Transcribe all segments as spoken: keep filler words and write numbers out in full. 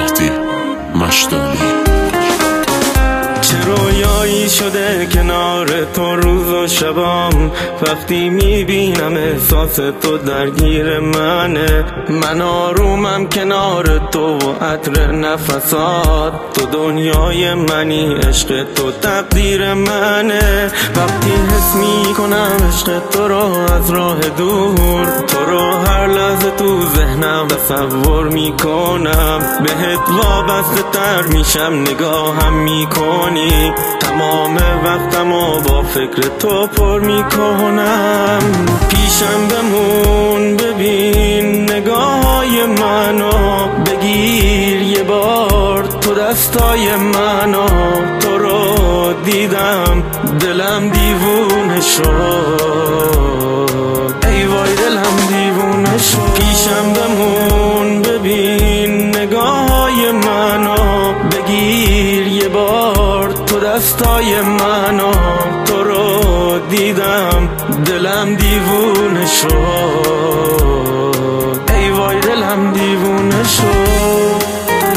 مهدی مشتالی. چه رویایی شده کنار تو روز و شبام، وقتی میبینم احساس تو درگیر منه. من آرومم کنار تو و عطر نفسات، تو دنیای منی، عشق تو تقدیر منه. وقتی حس میکنم عشق تو رو از راه دور، تو رو هر لحظه تو ذهنم تصور میکنم. بهت وابسته تر میشم نگاهم میکنی، تمام وقتمو با فکر تو پر میکنم. پیشم بمون ببین نگاهای منو، بگیر یه بار تو دستای منو. تو رو دیدم دلم دیوونه شد، ای وای دلم دیوونه شد. پیشم بمون ببین نگاهای منو، بگیر یه بار تو دستای منو. تو رو دیدم دلم دیوونه شد، ای وای دلم دیوونه شد.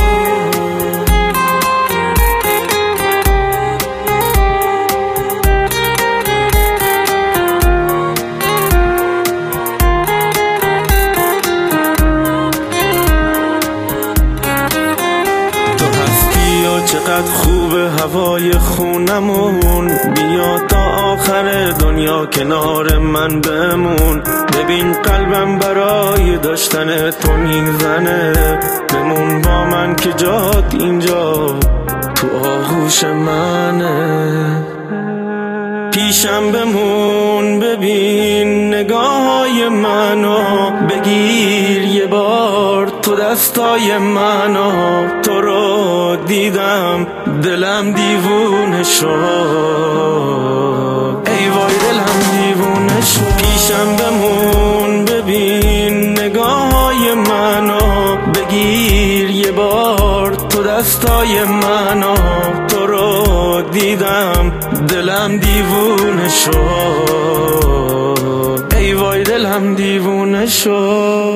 چقدر خوبه هوای خونمون، بیا تا آخر دنیا کنار من بمون. ببین قلبم برای داشتن تو میزنه، بمون با من که جات اینجا تو آغوش منه. پیشم بمون ببین نگاهای منو، بگیر یه بار تو دستای منو. تو رو دیدم دلم دیوونه شد، ای وای دلم دیوونه شد. پیشم بمون ببین نگاهای منو، بگیر یه بار تو دستای منو. تو رو دیدم دلم دیوونه شد، ای وای دلم دیوونه شد.